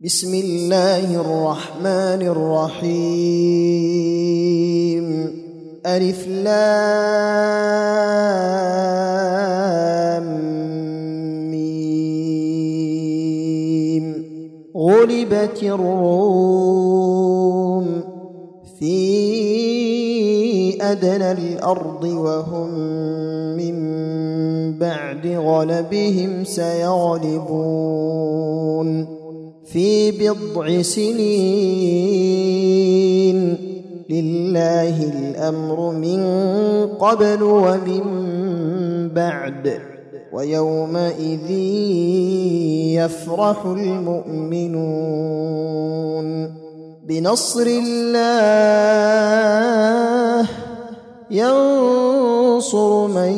بسم الله الرحمن الرحيم. ألف لام ميم. غلبت الروم في أدنى الأرض وهم من بعد غلبهم سيغلبون في بضع سنين. لله الأمر من قبل ومن بعد ويومئذ يفرح المؤمنون بنصر الله ينصر من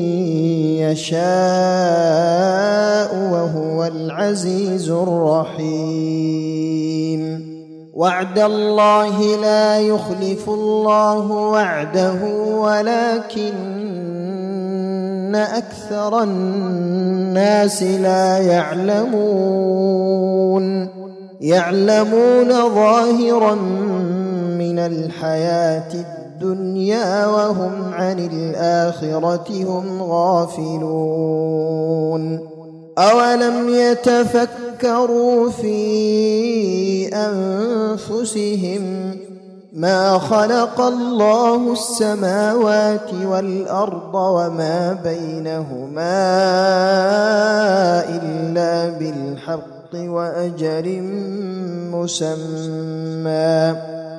يشاء وهو العزيز الرحيم. وعد الله لا يخلف الله وعده ولكن أكثر الناس لا يعلمون ظاهرا من الحياة الدنيا وهم عن الآخرة هم غافلون. أولم يتفكروا في أنفسهم ما خلق الله السماوات والأرض وما بينهما إلا بالحق وأجل مسمى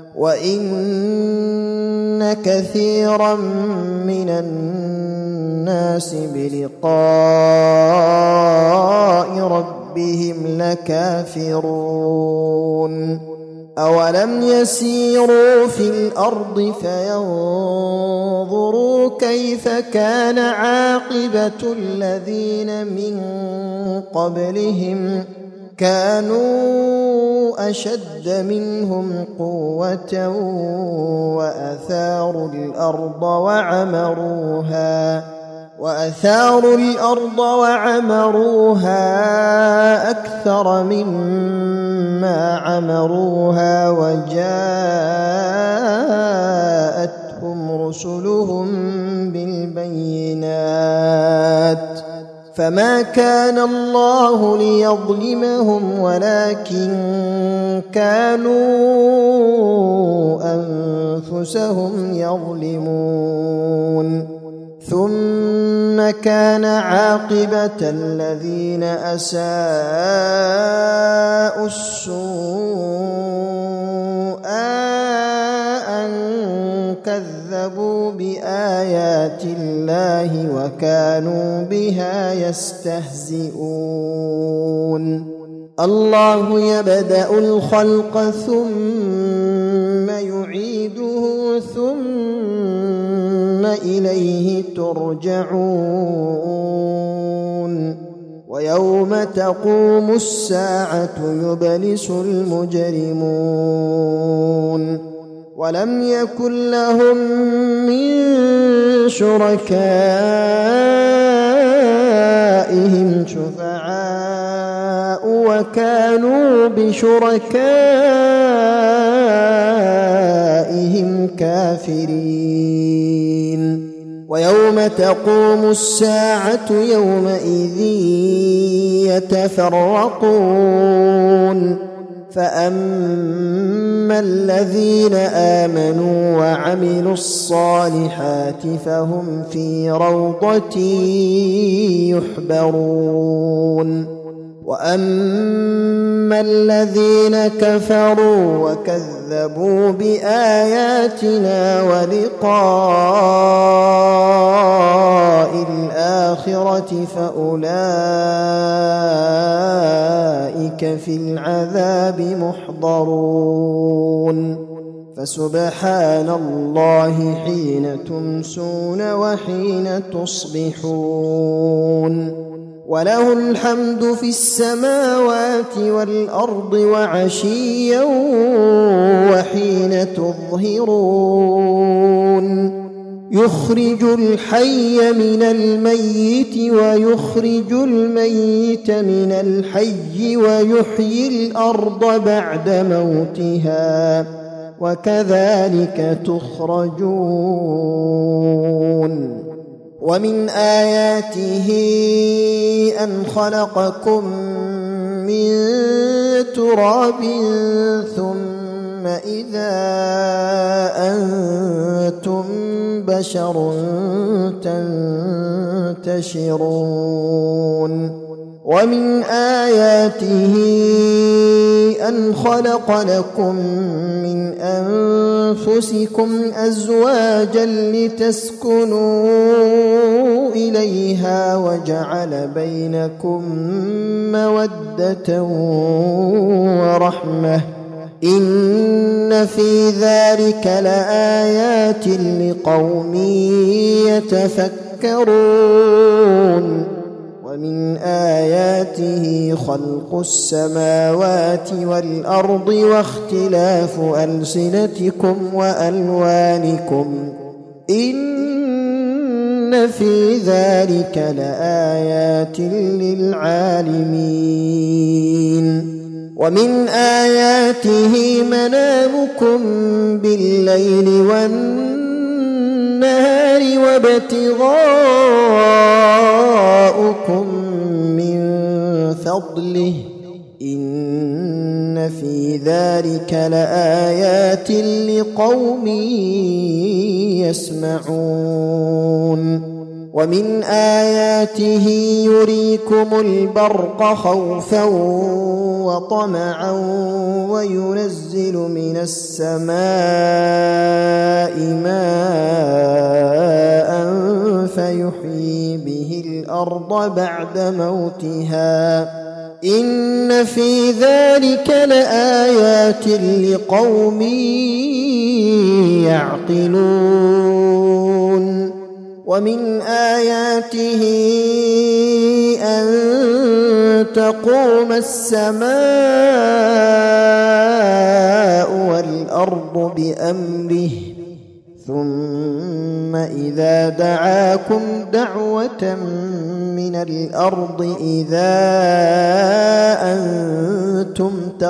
وإن كثيرا من الناس بلقاء ربهم لكافرون. أولم يسيروا في الأرض فينظروا كيف كان عاقبة الذين من قبلهم كانوا أشد منهم قوة وأثاروا الأرض وعمروها أكثر مما عمروها وجاءتهم رسلهم بالبينات فما كان الله ليظلمهم ولكن كانوا أنفسهم يظلمون. ثم كان عاقبة الذين أساءوا السوء أن كذبوا بآيات الله وكانوا بها يستهزئون. الله يبدأ الخلق ثم يعيده ثم إليه ترجعون. ويوم تقوم الساعة يبلس المجرمون ولم يكن لهم من شركائهم شفعاء وكانوا بشركائهم كافرين. ويوم تقوم الساعة يومئذ يتفرقون فأما الذين آمنوا وعملوا الصالحات فهم في روضة يحبرون. وأما الذين كفروا وكذبوا بآياتنا ولقاء الآخرة فأولئك في العذاب محضرون. فسبحان الله حين تمسون وحين تصبحون وله الحمد في السماوات والأرض وعشيا وحين تظهرون. يخرج الحي من الميت ويخرج الميت من الحي ويحيي الأرض بعد موتها وكذلك تخرجون ومن آياته أن خلقكم من تراب ثم إذا أنتم بشر تنتشرون ومن آياته أن خلق لكم من أنفسكم أزواجا لتسكنوا إليها وجعل بينكم مودة ورحمة إن في ذلك لآيات لقوم يتفكرون ومن آياته خلق السماوات والأرض واختلاف ألسنتكم وألوانكم إن في ذلك لآيات للعالمين ومن آياته منامكم بالليل والنهار وابتغاؤكم من فضله إن في ذلك لآيات لقوم يسمعون ومن آياته يريكم البرق خوفا وطمعا وينزل من السماء ماء فيحيي به الأرض بعد موتها إن في ذلك لآيات لقوم يعقلون ومن آياته أن تقوم السماء والأرض بأمره ثم إذا دعاكم دعوة من الأرض إذا أنتم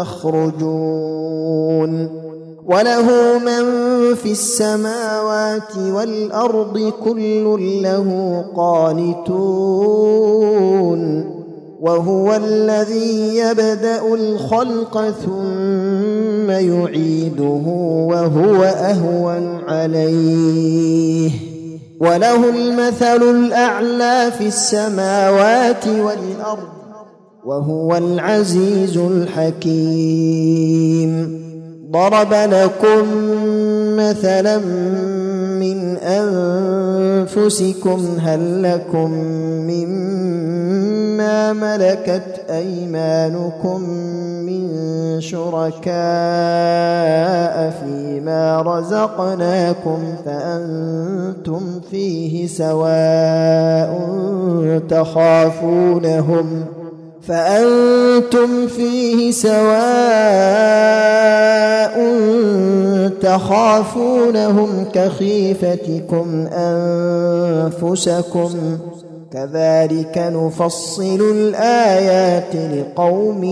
تخرجون وله من في السماوات والأرض كل له قانتون وهو الذي يبدأ الخلق ثم يعيده وهو أهون عليه وله المثل الأعلى في السماوات والأرض وهو العزيز الحكيم ضرب لكم مثلا من أنفسكم هل لكم مما ملكت أيمانكم من شركاء فيما رزقناكم فأنتم فيه سواء تخافونهم كخيفتكم أنفسكم كذلك نفصل الآيات لقوم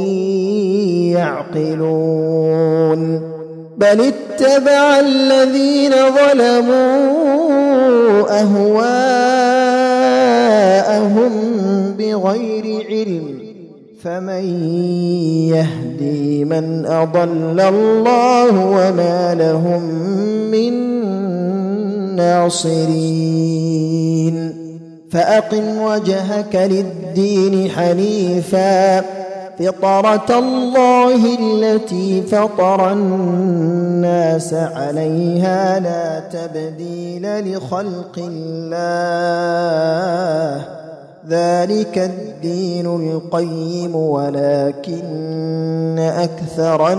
يعقلون بل اتبع الذين ظلموا أهواءهم بغير علم فمن يهدي من أضل الله وما لهم من ناصرين فأقم وجهك للدين حنيفا فطرة الله التي فطر الناس عليها لا تبديل لخلق الله ذلك الدين القيم ولكن أكثر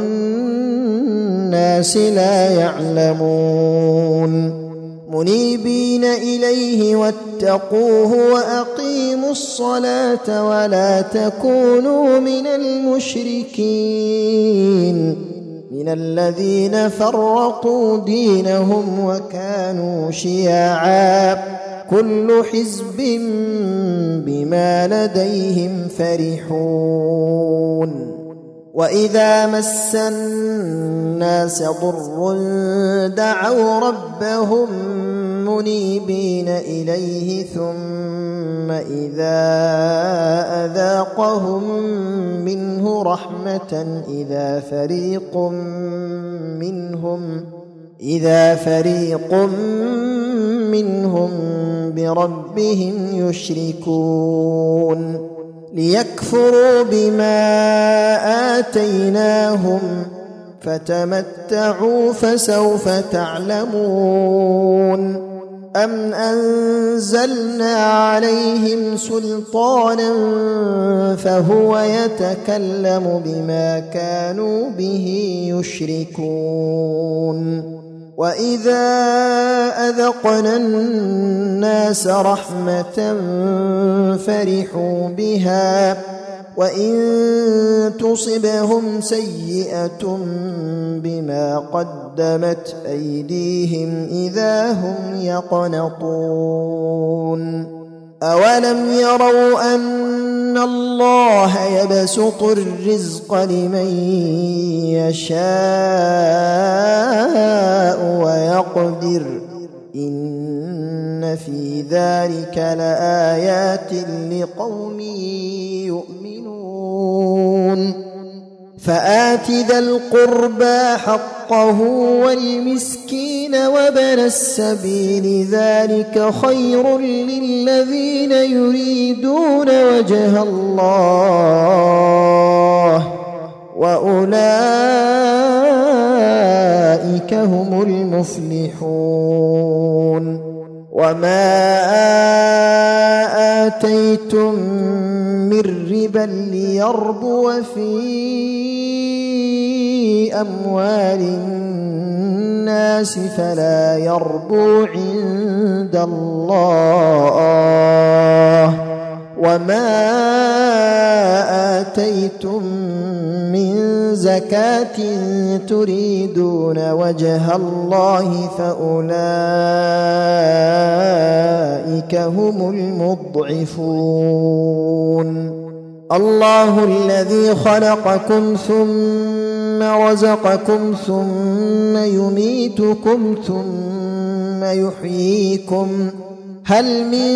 الناس لا يعلمون منيبين إليه واتقوه وأقيموا الصلاة ولا تكونوا من المشركين من الذين فرقوا دينهم وكانوا شيعا كل حزب بما لديهم فرحون وإذا مس الناس ضر دعوا ربهم منيبين إليه ثم إذا أذاقهم منه رحمة إذا فريق منهم بربهم يشركون ليكفروا بما آتيناهم فتمتعوا فسوف تعلمون أم أنزلنا عليهم سلطانا فهو يتكلم بما كانوا به يشركون وإذا أذقنا الناس رحمة فرحوا بها وإن تصبهم سيئة بما قدمت أيديهم إذا هم يقنطون أولم يروا أن الله يبسط الرزق لمن يشاء ويقدر إن في ذلك لآيات لقوم يؤمنون فآت ذا القربى حقه والمسكين وابن السبيل ذلك خير للذين يريدون وجه الله وأولئك هم المفلحون وما آتيتم من ربا ليربو في أموال الناس فلا يربو عند الله وما آتيتم من زكاة تريدون وجه الله فأولئك هم المضعفون الله الذي خلقكم ثم رزقكم ثم يميتكم ثم يحييكم هل من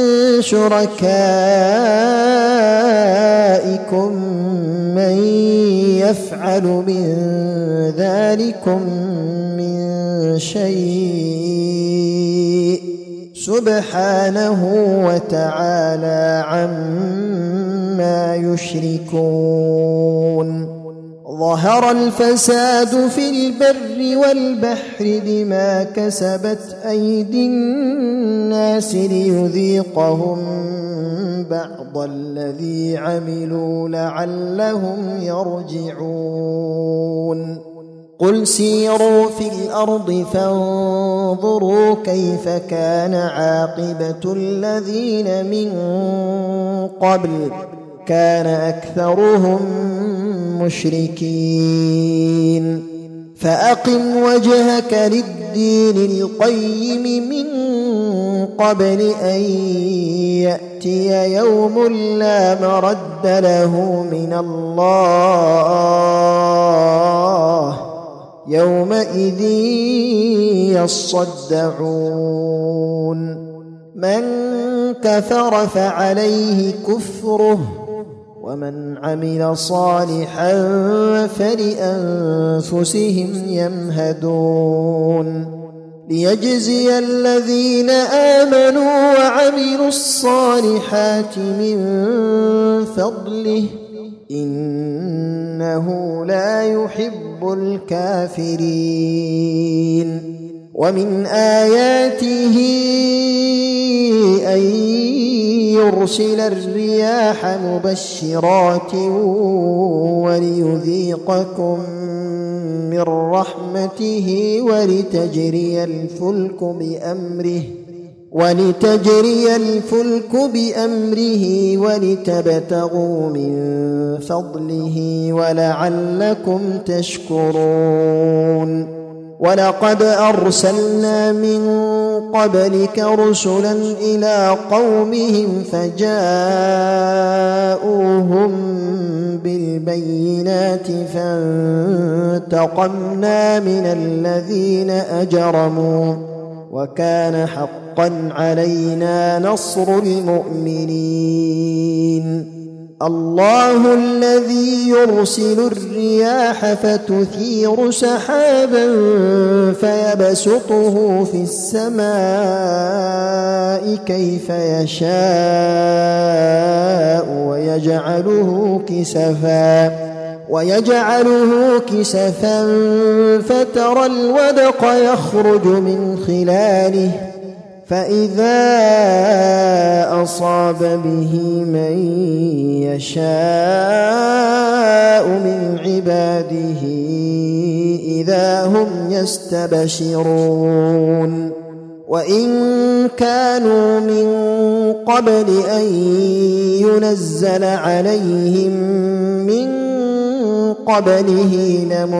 شركائكم من يفعل من ذلكم من شيء سبحانه وتعالى عما يشركون ظهر الفساد في البر والبحر بما كسبت أيدي الناس ليذيقهم بعض الذي عملوا لعلهم يرجعون قل سيروا في الأرض فانظروا كيف كان عاقبة الذين من قبل كان أكثرهم مشركين فأقم وجهك للدين القيم من قبل أن يأتي يوم لا مرد له من الله يومئذ يصدعون من كفر فعليه كفره ومن عمل صالحا فلأنفسهم يمهدون ليجزي الذين آمنوا وعملوا الصالحات من فضله إنه لا يحب الكافرين ومن آياته أن يرسل الرياح مبشرات وليذيقكم من رحمته ولتجري الفلك بأمره ولتجري الفلك بأمره ولتبتغوا من فضله ولعلكم تشكرون ولقد أرسلنا من قبلك رسلا إلى قومهم فجاءوهم بالبينات فانتقمنا من الذين أجرموا وكان حقا علينا نصر المؤمنين الله الذي يرسل الرياح فتثير سحابا فيبسطه في السماء كيف يشاء ويجعله كسفا فترى الودق يخرج من خلاله فإذا أصاب به من يشاء من عباده إذا هم يستبشرون وإن كانوا من قبل أن ينزل عليهم من قبله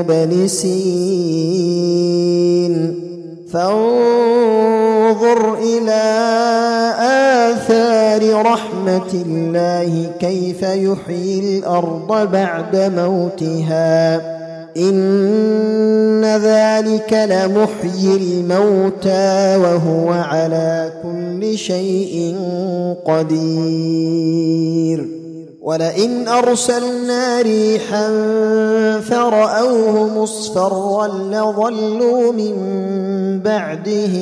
لمبلسين فانظر إلى آثار رحمة الله كيف يحيي الأرض بعد موتها إن ذلك لمحيي الموتى وهو على كل شيء قدير ولئن أرسلنا ريحا فرأوه مصفرا لظلوا من بعده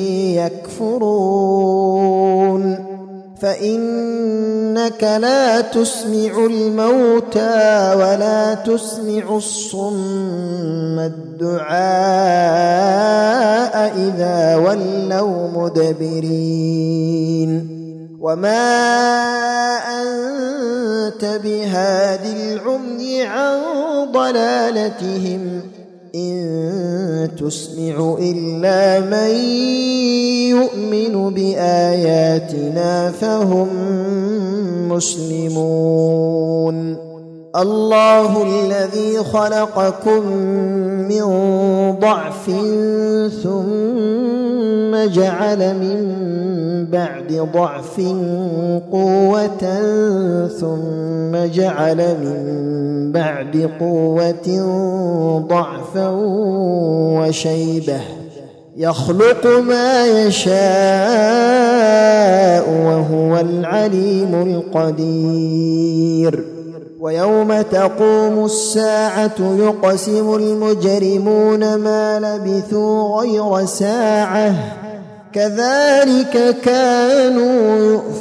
يكفرون فإنك لا تسمع الموتى ولا تسمع الصم الدعاء إذا ولوا مدبرين وما أنت بهاد العمي عن ضلالتهم إن تسمع إلا من يؤمن بآياتنا فهم مسلمون الله الذي خلقكم من ضعف ثم جعل من بعد ضعف قوة ثم جعل من بعد قوة ضعفا وشيبة يخلق ما يشاء وهو العليم القدير ويوم تقوم الساعة يقسم المجرمون ما لبثوا غير ساعة كذلك كانوا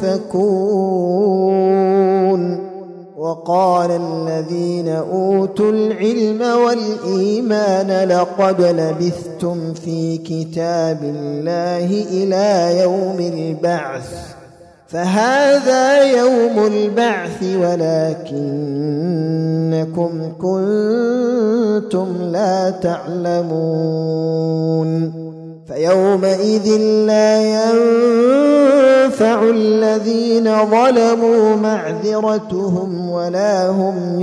يؤفكون وقال الذين أوتوا العلم والإيمان لقد لبثتم في كتاب الله إلى يوم البعث فهذا يوم البعث ولكنكم كنتم لا تعلمون فيومئذ لا ينفع الذين ظلموا معذرتهم ولا هم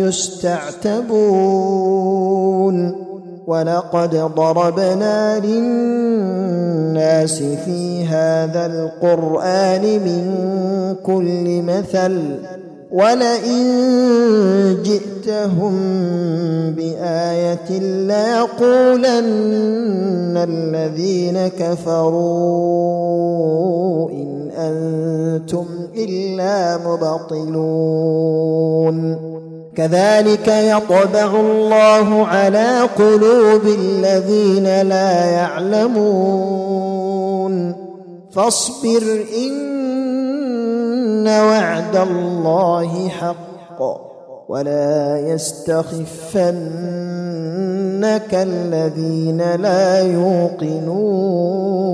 يستعتبون ولقد ضربنا للناس في هذا القرآن من كل مثل ولئن جئتهم بآية ليقولن الذين كفروا إن أنتم إلا مبطلون كذلك يطبع الله على قلوب الذين لا يعلمون فاصبر إن وعد الله حق ولا يستخفنك الذين لا يوقنون